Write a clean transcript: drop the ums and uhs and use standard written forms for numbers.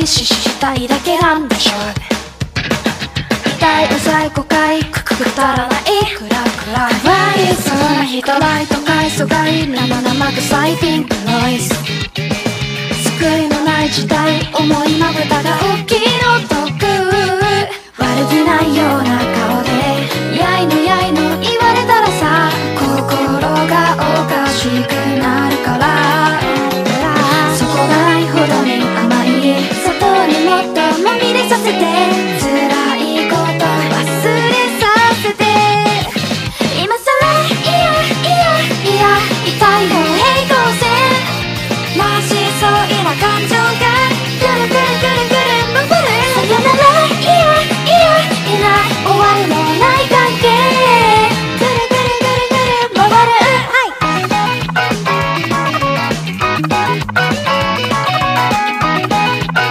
死したいだけなんでしょう。痛い、うざい、誤解、くだらない、クラクラかわいそうな人、ライト階疎外、生臭いピンクノイズ、救いのない時代、重いまぶたが大きいの遠く、悪気ないような顔でやいのやいの言われたらさ、心がおかしくなるから、そこがないほどに甘い砂糖にもっとまみれさせて、辛いこと忘れさせて、今さらいや痛いの平行線、回しそうな感情がぐるぐるぐるぐる回る、さよならいや終わりのない関係、ぐるぐるぐるぐる回る、はい